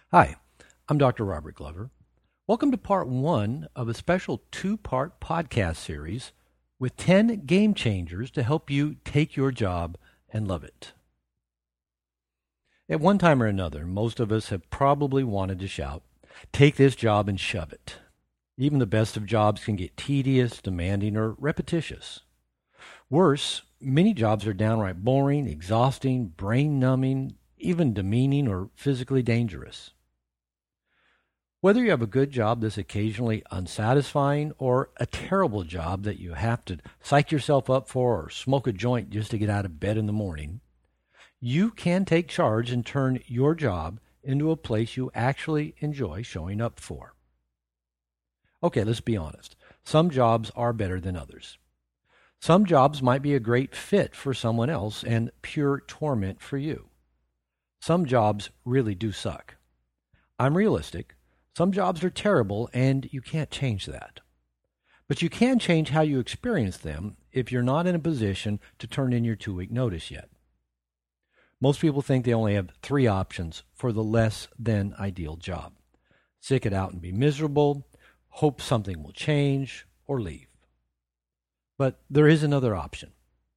Hi, I'm Dr. Robert Glover. Welcome to part one of a special two-part podcast series with 10 game changers to help you take your job and love it. At one time or another, most of us have probably wanted to shout, "Take this job and shove it." Even the best of jobs can get tedious, demanding, or repetitious. Worse, many jobs are downright boring, exhausting, brain-numbing, even demeaning or physically dangerous. Whether you have a good job that's occasionally unsatisfying or a terrible job that you have to psych yourself up for or smoke a joint just to get out of bed in the morning, you can take charge and turn your job into a place you actually enjoy showing up for. Okay, let's be honest. Some jobs are better than others. Some jobs might be a great fit for someone else and pure torment for you. Some jobs really do suck. I'm realistic. Some jobs are terrible, and you can't change that. But you can change how you experience them if you're not in a position to turn in your 2-week notice yet. Most people think they only have 3 options for the less than ideal job: stick it out and be miserable, hope something will change, or leave. But there is another option.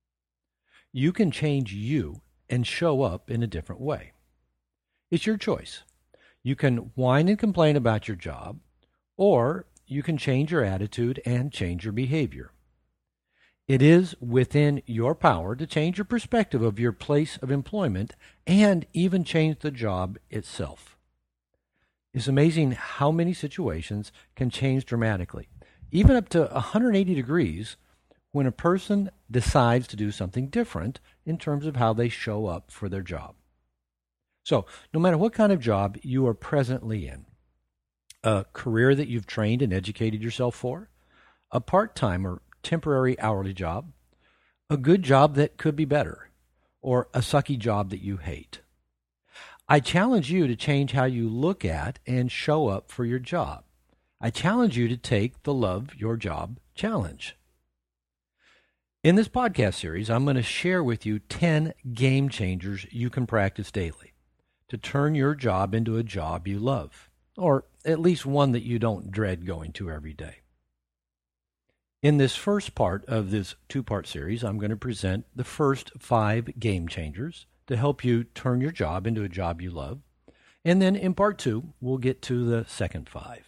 You can change you and show up in a different way. It's your choice. You can whine and complain about your job, or you can change your attitude and change your behavior. It is within your power to change your perspective of your place of employment and even change the job itself. It's amazing how many situations can change dramatically, even up to 180 degrees, when a person decides to do something different in terms of how they show up for their job. So, no matter what kind of job you are presently in, a career that you've trained and educated yourself for, a part-time or temporary hourly job, a good job that could be better, or a sucky job that you hate, I challenge you to change how you look at and show up for your job. I challenge you to take the Love Your Job challenge. In this podcast series, I'm going to share with you 10 game changers you can practice daily to turn your job into a job you love, or at least one that you don't dread going to every day. In this first part of this 2-part series, I'm going to present the first 5 game changers to help you turn your job into a job you love. And then in part 2, we'll get to the second 5.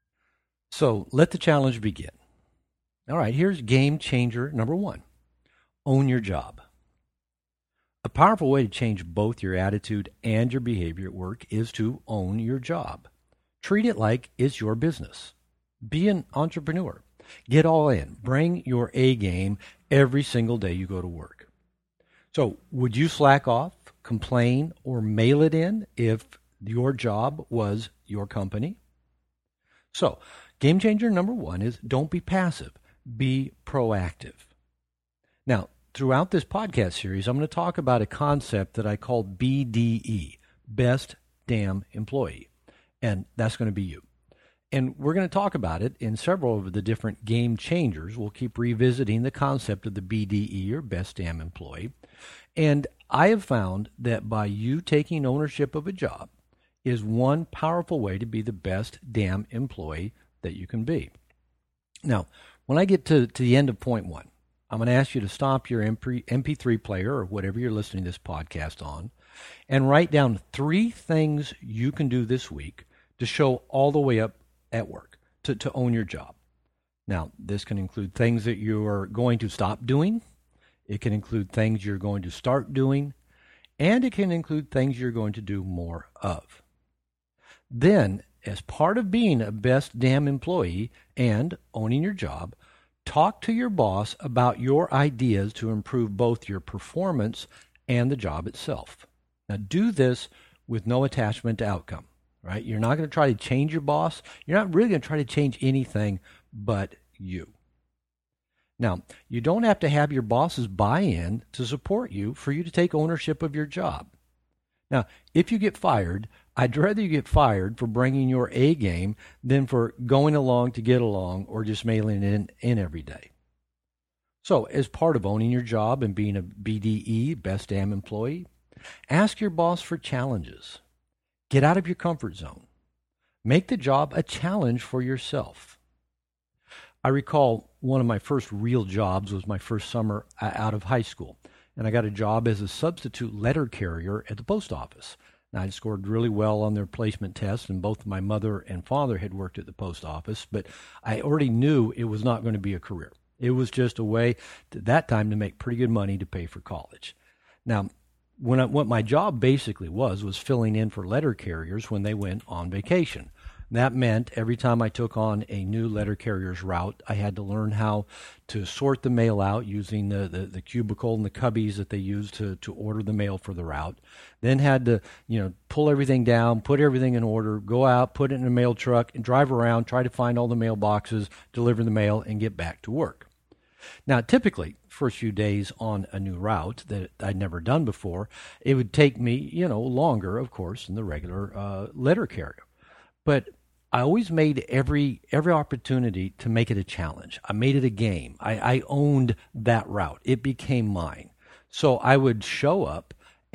So let the challenge begin. All right, here's game changer number 1. Own your job. A powerful way to change both your attitude and your behavior at work is to own your job. Treat it like it's your business. Be an entrepreneur. Get all in. Bring your A game every single day you go to work. So, would you slack off, complain, or mail it in if your job was your company? So, game changer number 1 is don't be passive. Be proactive. Now, throughout this podcast series, I'm going to talk about a concept that I call BDE, Best Damn Employee. And that's going to be you. And we're going to talk about it in several of the different game changers. We'll keep revisiting the concept of the BDE, or Best Damn Employee. And I have found that by you taking ownership of a job is one powerful way to be the best damn employee that you can be. Now, when I get to the end of point 1, I'm going to ask you to stop your MP3 player or whatever you're listening to this podcast on and write down 3 things you can do this week to show all the way up at work, to own your job. Now, this can include things that you are going to stop doing. It can include things you're going to start doing. And it can include things you're going to do more of. Then, as part of being a best damn employee and owning your job, talk to your boss about your ideas to improve both your performance and the job itself. Now, do this with no attachment to outcome, right? You're not going to try to change your boss. You're not really going to try to change anything but you. Now, you don't have to have your boss's buy-in to support you for you to take ownership of your job. Now, if you get fired, I'd rather you get fired for bringing your A game than for going along to get along or just mailing it in every day. So, as part of owning your job and being a BDE, Best Damn Employee, ask your boss for challenges. Get out of your comfort zone. Make the job a challenge for yourself. I recall one of my first real jobs was my first summer out of high school, and I got a job as a substitute letter carrier at the post office. And I scored really well on their placement test, and both my mother and father had worked at the post office, but I already knew it was not going to be a career. It was just a way at that time to make pretty good money to pay for college. Now, what my job basically was filling in for letter carriers when they went on vacation. That meant every time I took on a new letter carrier's route, I had to learn how to sort the mail out using the cubicle and the cubbies that they use to order the mail for the route. Then had to, pull everything down, put everything in order, go out, put it in a mail truck, and drive around, try to find all the mailboxes, deliver the mail, and get back to work. Now, typically, first few days on a new route that I'd never done before, it would take me, longer, of course, than the regular letter carrier. But I always made every opportunity to make it a challenge. I made it a game. I owned that route. It became mine. So I would show up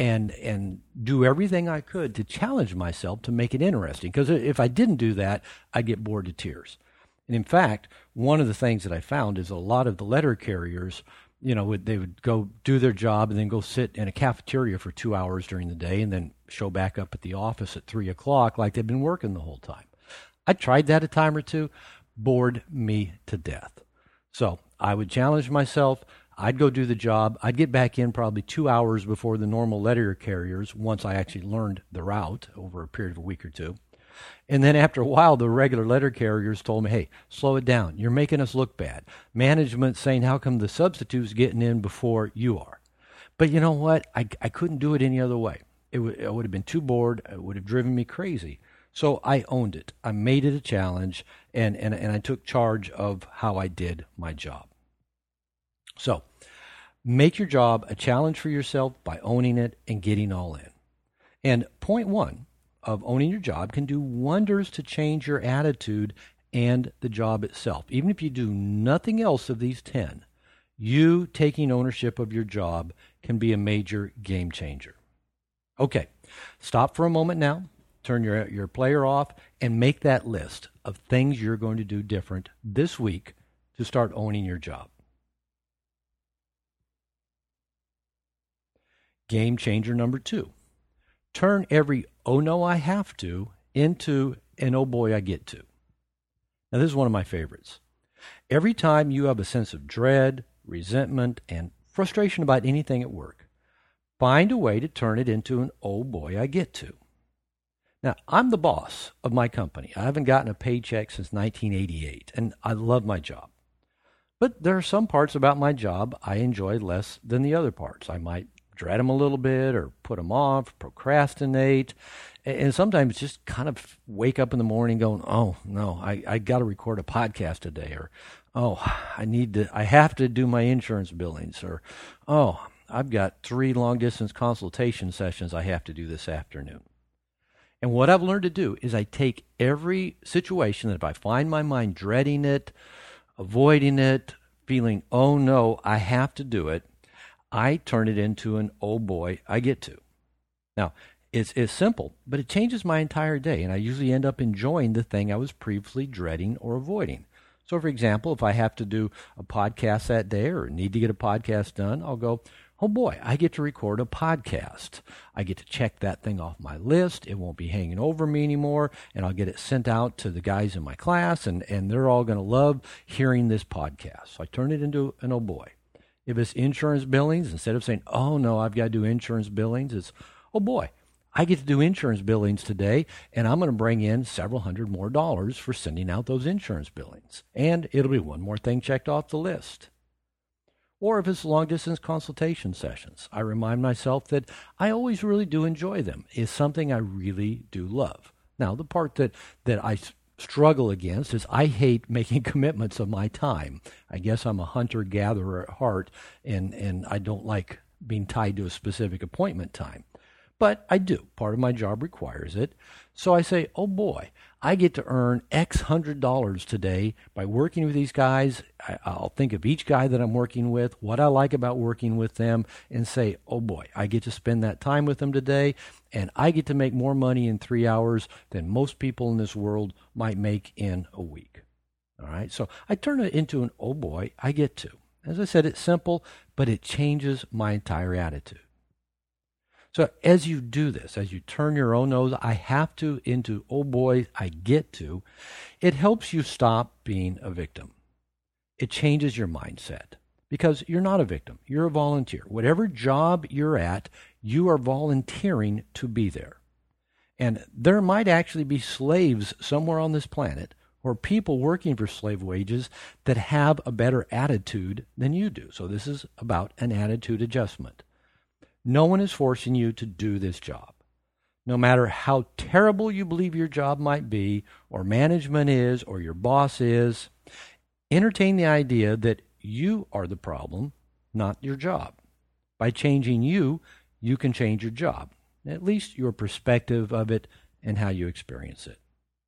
and do everything I could to challenge myself to make it interesting. Because if I didn't do that, I'd get bored to tears. And in fact, one of the things that I found is a lot of the letter carriers, they would go do their job and then go sit in a cafeteria for 2 hours during the day and then show back up at the office at 3 o'clock like they'd been working the whole time. I tried that a time or two, bored me to death. So I would challenge myself. I'd go do the job. I'd get back in probably 2 hours before the normal letter carriers once I actually learned the route over a period of a week or two. And then after a while, the regular letter carriers told me, hey, slow it down. You're making us look bad. Management's saying, how come the substitute's getting in before you are? But you know what? I couldn't do it any other way. I would have been too bored. It would have driven me crazy. So I owned it. I made it a challenge, and I took charge of how I did my job. So make your job a challenge for yourself by owning it and getting all in. And point one of owning your job can do wonders to change your attitude and the job itself. Even if you do nothing else of these 10, you taking ownership of your job can be a major game changer. Okay, stop for a moment now. Turn your player off and make that list of things you're going to do different this week to start owning your job. Game changer number 2. Turn every "oh no, I have to" into an "oh boy, I get to." Now, this is one of my favorites. Every time you have a sense of dread, resentment, and frustration about anything at work, find a way to turn it into an "oh boy, I get to." Now, I'm the boss of my company. I haven't gotten a paycheck since 1988, and I love my job. But there are some parts about my job I enjoy less than the other parts. I might dread them a little bit or put them off, procrastinate, and sometimes just kind of wake up in the morning going, oh, no, I got to record a podcast today, or, oh, I have to do my insurance billings, or, oh, I've got 3 long-distance consultation sessions I have to do this afternoon. And what I've learned to do is I take every situation that if I find my mind dreading it, avoiding it, feeling, oh no, I have to do it, I turn it into an oh boy, I get to. Now, it's simple, but it changes my entire day, and I usually end up enjoying the thing I was previously dreading or avoiding. So, for example, if I have to do a podcast that day or need to get a podcast done, I'll go, oh boy, I get to record a podcast. I get to check that thing off my list. It won't be hanging over me anymore, and I'll get it sent out to the guys in my class, and they're all going to love hearing this podcast. So I turn it into an oh boy. If it's insurance billings, instead of saying, oh no, I've got to do insurance billings, it's, oh boy, I get to do insurance billings today, and I'm going to bring in several hundred more dollars for sending out those insurance billings. And it'll be one more thing checked off the list. Or if it's long-distance consultation sessions, I remind myself that I always really do enjoy them. It's something I really do love. Now, the part that I struggle against is I hate making commitments of my time. I guess I'm a hunter-gatherer at heart, and I don't like being tied to a specific appointment time. but I do. Part of my job requires it. So I say, oh boy, I get to earn X $100 today by working with these guys. I'll think of each guy that I'm working with, what I like about working with them, and say, oh boy, I get to spend that time with them today, and I get to make more money in 3 hours than most people in this world might make in a week. All right, so I turn it into an, oh boy, I get to. As I said, it's simple, but it changes my entire attitude. So as you do this, as you turn your own nose, I have to, into, oh boy, I get to, it helps you stop being a victim. It changes your mindset because you're not a victim. You're a volunteer. Whatever job you're at, you are volunteering to be there. And there might actually be slaves somewhere on this planet or people working for slave wages that have a better attitude than you do. So this is about an attitude adjustment. No one is forcing you to do this job. No matter how terrible you believe your job might be, or management is, or your boss is, entertain the idea that you are the problem, not your job. By changing you, you can change your job, at least your perspective of it and how you experience it.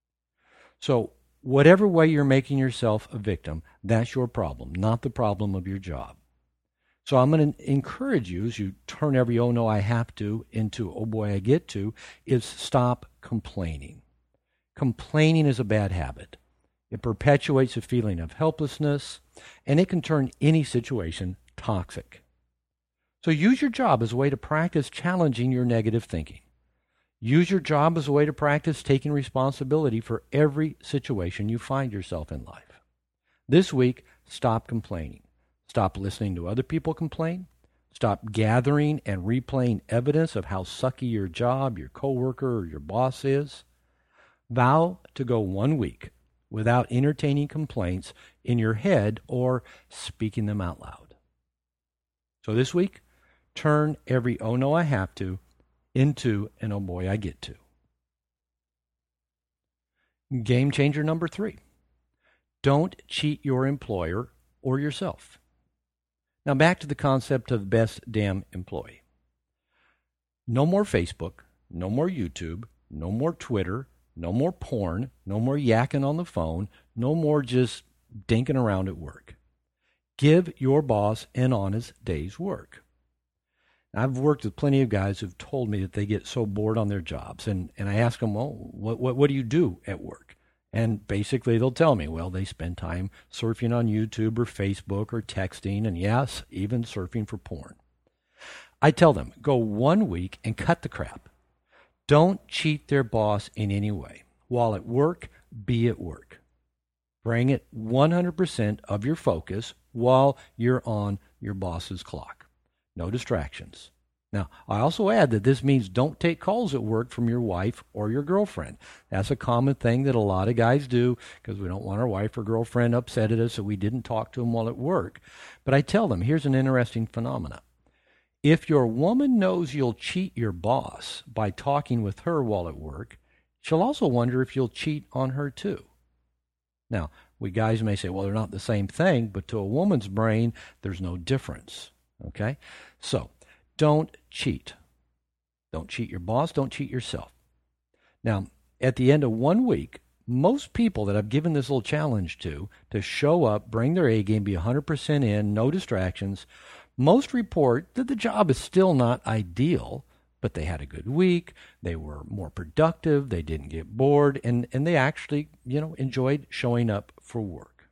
So, whatever way you're making yourself a victim, that's your problem, not the problem of your job. So I'm going to encourage you, as you turn every oh no I have to into oh boy I get to, is stop complaining. Complaining is a bad habit. It perpetuates a feeling of helplessness, and it can turn any situation toxic. So use your job as a way to practice challenging your negative thinking. Use your job as a way to practice taking responsibility for every situation you find yourself in life. This week, stop complaining. Stop listening to other people complain. Stop gathering and replaying evidence of how sucky your job, your coworker, or your boss is. Vow to go 1 week without entertaining complaints in your head or speaking them out loud. So this week, turn every oh no I have to into an oh boy I get to. Game changer number 3. Don't cheat your employer or yourself. Now back to the concept of best damn employee. No more Facebook, no more YouTube, no more Twitter, no more porn, no more yakking on the phone, no more just dinking around at work. Give your boss an honest day's work. I've worked with plenty of guys who've told me that they get so bored on their jobs, and I ask them, well, what do you do at work? And basically they'll tell me, well, they spend time surfing on YouTube or Facebook or texting, and yes, even surfing for porn. I tell them, go 1 week and cut the crap. Don't cheat their boss in any way. While at work, be at work. Bring it 100% of your focus while you're on your boss's clock. No distractions. Now, I also add that this means don't take calls at work from your wife or your girlfriend. That's a common thing that a lot of guys do because we don't want our wife or girlfriend upset at us that we didn't talk to them while at work. But I tell them, here's an interesting phenomenon. If your woman knows you'll cheat your boss by talking with her while at work, she'll also wonder if you'll cheat on her too. Now, we guys may say, well, they're not the same thing, but to a woman's brain, there's no difference. Okay? So, don't cheat. Don't cheat your boss. Don't cheat yourself. Now, at the end of 1 week, most people that I've given this little challenge to show up, bring their A game, be 100% in, no distractions, most report that the job is still not ideal, but they had a good week, they were more productive, they didn't get bored, and they actually, enjoyed showing up for work.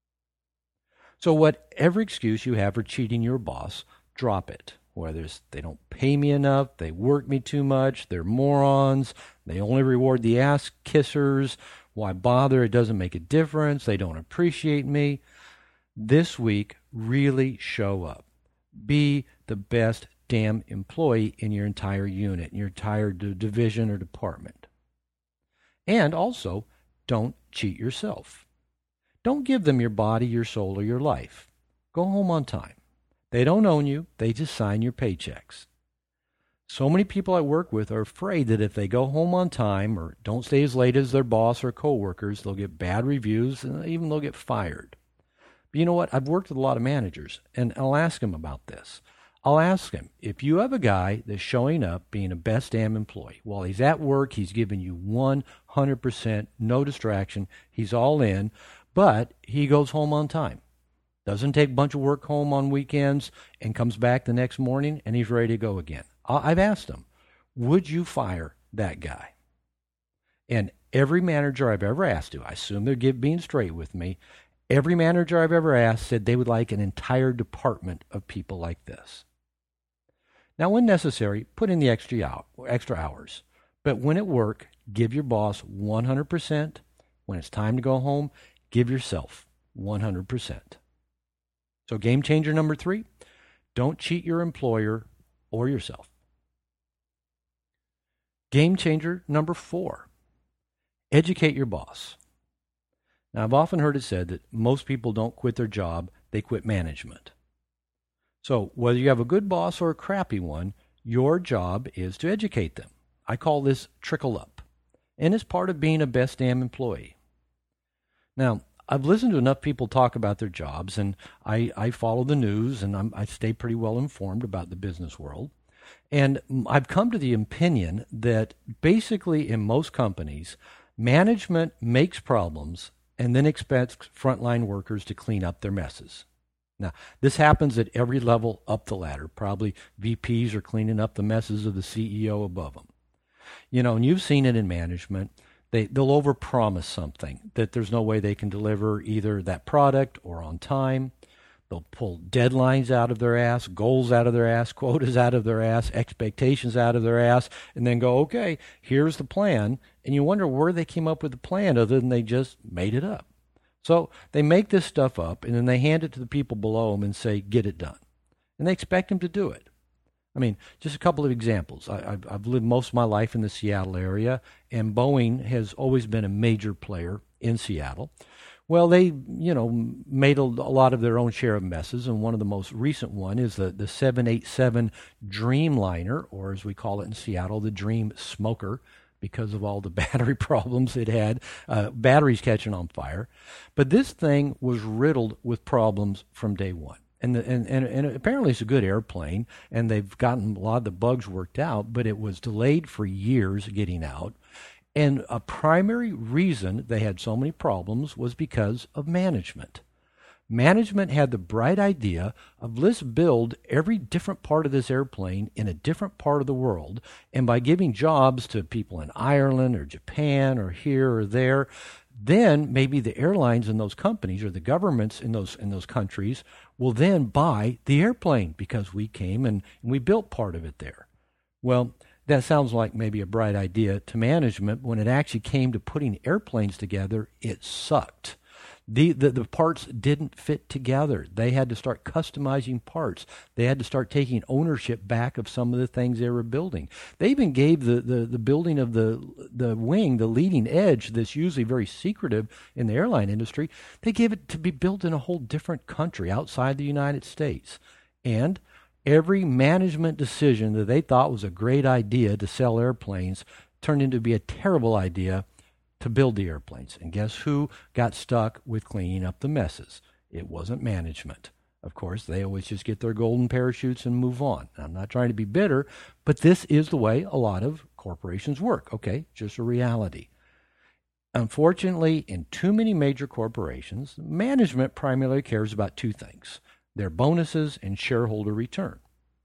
So whatever excuse you have for cheating your boss, drop it. Whether it's they don't pay me enough, they work me too much, they're morons, they only reward the ass kissers, why bother, it doesn't make a difference, they don't appreciate me. This week, really show up. Be the best damn employee in your entire unit, in your entire division or department. And also, don't cheat yourself. Don't give them your body, your soul, or your life. Go home on time. They don't own you. They just sign your paychecks. So many people I work with are afraid that if they go home on time or don't stay as late as their boss or coworkers, they'll get bad reviews and even they'll get fired. But you know what? I've worked with a lot of managers, and I'll ask them about this. I'll ask him, if you have a guy that's showing up being a best damn employee, while he's at work, he's giving you 100%, no distraction, he's all in, but he goes home on time, doesn't take a bunch of work home on weekends, and comes back the next morning, and he's ready to go again. I've asked him, would you fire that guy? And every manager I've ever asked to, I assume they're being straight with me, every manager I've ever asked said they would like an entire department of people like this. Now, when necessary, put in the extra hours. But when at work, give your boss 100%. When it's time to go home, give yourself 100%. So game changer number 3, don't cheat your employer or yourself. Game changer number 4, educate your boss. Now, I've often heard it said that most people don't quit their job, they quit management. So whether you have a good boss or a crappy one, your job is to educate them. I call this trickle up, and it's part of being a best damn employee. Now, I've listened to enough people talk about their jobs, and I follow the news, and I stay pretty well informed about the business world. And I've come to the opinion that basically in most companies, management makes problems and then expects frontline workers to clean up their messes. Now, this happens at every level up the ladder. Probably VPs are cleaning up the messes of the CEO above them. You know, and you've seen it in management. They'll overpromise something that there's no way they can deliver either that product or on time. They'll pull deadlines out of their ass, goals out of their ass, quotas out of their ass, expectations out of their ass, and then go, okay, here's the plan. And you wonder where they came up with the plan other than they just made it up. So they make this stuff up, and then they hand it to the people below them and say, get it done. And they expect them to do it. I mean, just a couple of examples. I've lived most of my life in the Seattle area, and Boeing has always been a major player in Seattle. Well, they, made a lot of their own share of messes, and one of the most recent one is the 787 Dreamliner, or as we call it in Seattle, the Dream Smoker, because of all the battery problems it had, batteries catching on fire. But this thing was riddled with problems from day one. And apparently it's a good airplane, and they've gotten a lot of the bugs worked out, but it was delayed for years getting out. And a primary reason they had so many problems was because of management. Management had the bright idea of let's build every different part of this airplane in a different part of the world, and by giving jobs to people in Ireland or Japan or here or there, then maybe the airlines in those companies or the governments in those countries will then buy the airplane because we came and we built part of it there. Well, that sounds like maybe a bright idea to management. When it actually came to putting airplanes together, it sucked. The parts didn't fit together. They had to start customizing parts. They had to start taking ownership back of some of the things they were building. They even gave the building of the wing, the leading edge, that's usually very secretive in the airline industry, they gave it to be built in a whole different country outside the United States. And every management decision that they thought was a great idea to sell airplanes turned into be a terrible idea to build the airplanes. And guess who got stuck with cleaning up the messes? It wasn't management. Of course, they always just get their golden parachutes and move on. I'm not trying to be bitter, but this is the way a lot of corporations work, okay? Just a reality. Unfortunately, in too many major corporations, management primarily cares about two things: their bonuses and shareholder return.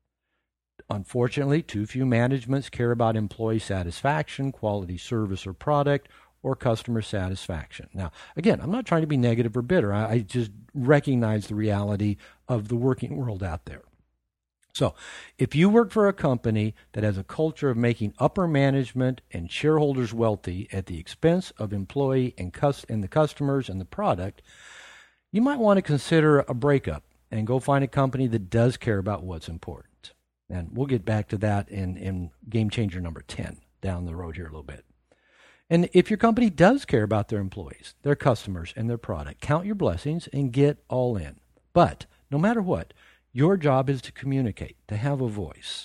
Unfortunately, too few managements care about employee satisfaction, quality service or product, or customer satisfaction. Now, again, I'm not trying to be negative or bitter. I just recognize the reality of the working world out there. So, if you work for a company that has a culture of making upper management and shareholders wealthy at the expense of employee and the customers and the product, you might want to consider a breakup and go find a company that does care about what's important. And we'll get back to that in game changer number 10 down the road here a little bit. And if your company does care about their employees, their customers, and their product, count your blessings and get all in. But no matter what, your job is to communicate, to have a voice.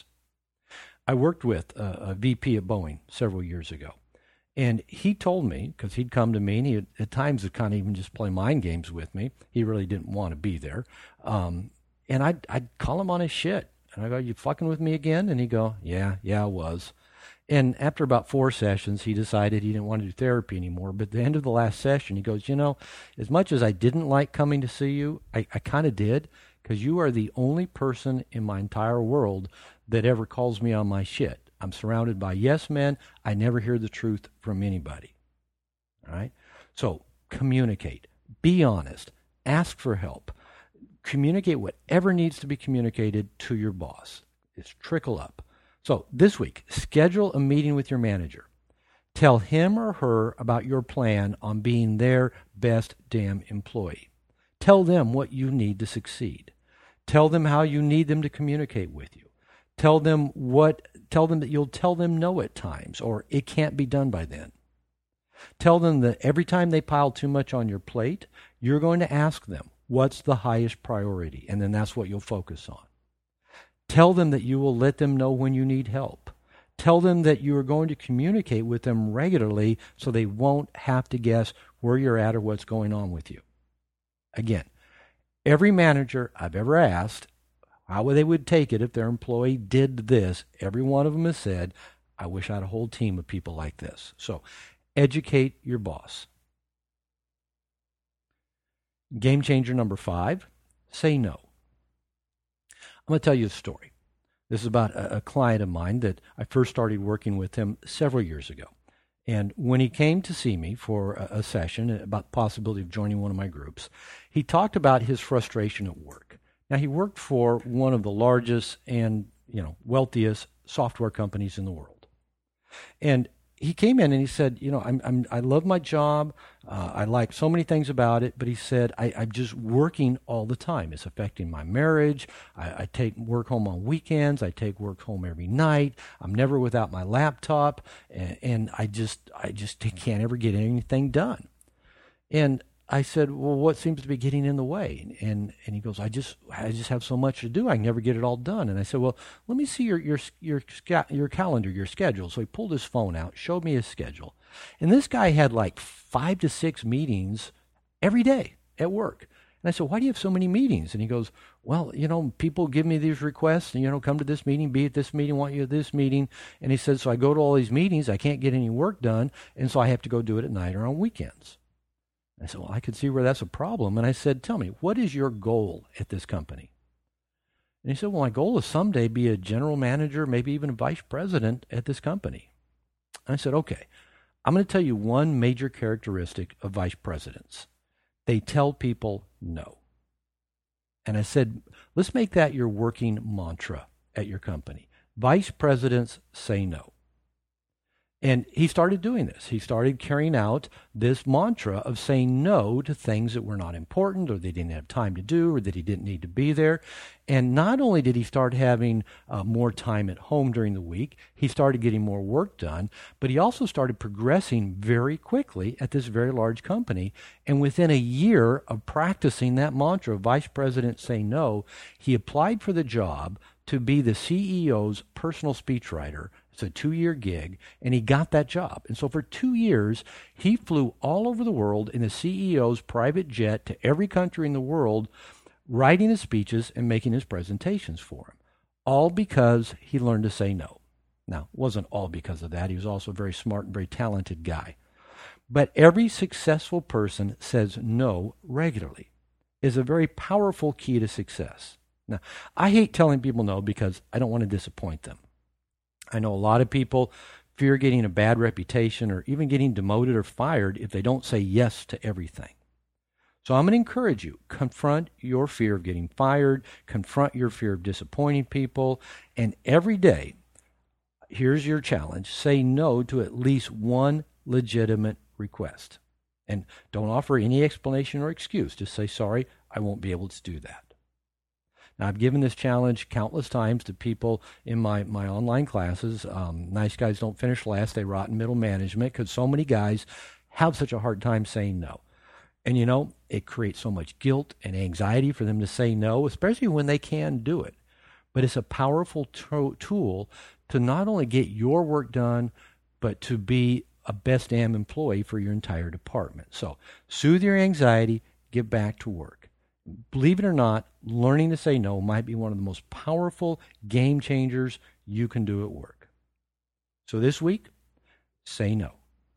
I worked with a VP at Boeing several years ago, and he told me, because he'd come to me, and he at times would kind of even just play mind games with me. He really didn't want to be there. And I'd call him on his shit. And I go, you fucking with me again? And he go, yeah, I was. And after about 4 sessions, he decided he didn't want to do therapy anymore. But at the end of the last session, he goes, as much as I didn't like coming to see you, I kind of did, because you are the only person in my entire world that ever calls me on my shit. I'm surrounded by yes men. I never hear the truth from anybody. All right? So communicate. Be honest. Ask for help. Communicate whatever needs to be communicated to your boss. It's trickle up. So this week, schedule a meeting with your manager. Tell him or her about your plan on being their best damn employee. Tell them what you need to succeed. Tell them how you need them to communicate with you. Tell them that you'll tell them no at times, or it can't be done by then. Tell them that every time they pile too much on your plate, you're going to ask them, what's the highest priority? And then that's what you'll focus on. Tell them that you will let them know when you need help. Tell them that you are going to communicate with them regularly so they won't have to guess where you're at or what's going on with you. Again, every manager I've ever asked how they would take it if their employee did this, every one of them has said, I wish I had a whole team of people like this. So educate your boss. Game changer number 5, say no. I'm going to tell you a story. This is about a client of mine that I first started working with him several years ago. And when he came to see me for a session about the possibility of joining one of my groups, he talked about his frustration at work. Now, he worked for one of the largest and wealthiest software companies in the world. And he came in and he said, I love my job. I like so many things about it. But he said, I'm just working all the time. It's affecting my marriage. I take work home on weekends. I take work home every night. I'm never without my laptop. And I just can't ever get anything done. And I said, well, what seems to be getting in the way? And he goes, I just have so much to do. I never get it all done. And I said, well, let me see your calendar, your schedule. So he pulled his phone out, showed me his schedule. And this guy had like 5 to 6 meetings every day at work. And I said, why do you have so many meetings? And he goes, well, people give me these requests, and, come to this meeting, be at this meeting, want you at this meeting. And he said, so I go to all these meetings. I can't get any work done. And so I have to go do it at night or on weekends. I said, well, I could see where that's a problem. And I said, tell me, what is your goal at this company? And he said, well, my goal is someday be a general manager, maybe even a vice president at this company. And I said, okay, I'm going to tell you one major characteristic of vice presidents. They tell people no. And I said, let's make that your working mantra at your company. Vice presidents say no. And he started doing this. He started carrying out this mantra of saying no to things that were not important or they didn't have time to do or that he didn't need to be there. And not only did he start having more time at home during the week, he started getting more work done, but he also started progressing very quickly at this very large company. And within a year of practicing that mantra, Vice President Say No, he applied for the job to be the CEO's personal speechwriter. It's a 2-year gig, and he got that job. And so for 2 years, he flew all over the world in the CEO's private jet to every country in the world, writing his speeches and making his presentations for him, all because he learned to say no. Now, it wasn't all because of that. He was also a very smart and very talented guy. But every successful person says no regularly. Is a very powerful key to success. Now, I hate telling people no because I don't want to disappoint them. I know a lot of people fear getting a bad reputation or even getting demoted or fired if they don't say yes to everything. So I'm going to encourage you, confront your fear of getting fired, confront your fear of disappointing people, and every day, here's your challenge, say no to at least one legitimate request. And don't offer any explanation or excuse. Just say, sorry, I won't be able to do that. Now, I've given this challenge countless times to people in my online classes. Nice guys don't finish last. They rot in middle management because so many guys have such a hard time saying no. And, it creates so much guilt and anxiety for them to say no, especially when they can do it. But it's a powerful tool to not only get your work done, but to be a best damn employee for your entire department. So soothe your anxiety, get back to work. Believe it or not, learning to say no might be one of the most powerful game changers you can do at work. So this week, say no.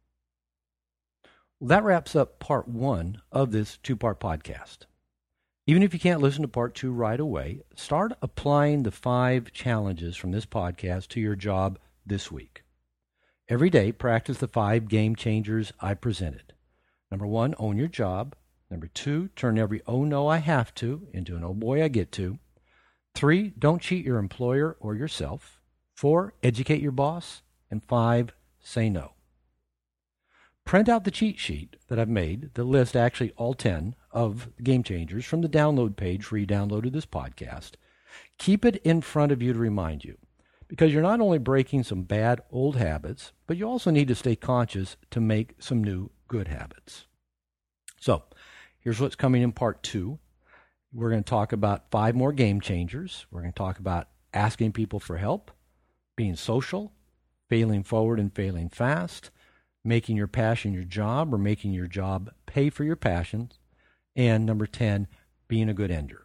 Well, that wraps up part 1 of this 2-part podcast. Even if you can't listen to part 2 right away, start applying the 5 challenges from this podcast to your job this week. Every day, practice the 5 game changers I presented. Number 1, own your job. Number 2, turn every "oh no, I have to" into an "oh boy, I get to." 3, don't cheat your employer or yourself. 4, educate your boss. And 5, say no. Print out the cheat sheet that I've made that lists actually all 10 of the game changers from the download page where you downloaded this podcast. Keep it in front of you to remind you, because you're not only breaking some bad old habits, but you also need to stay conscious to make some new good habits. So, here's what's coming in part 2. We're going to talk about 5 more game changers. We're going to talk about asking people for help, being social, failing forward and failing fast, making your passion your job or making your job pay for your passions, and number 10, being a good ender.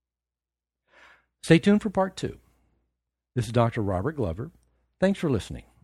Stay tuned for part 2. This is Dr. Robert Glover. Thanks for listening.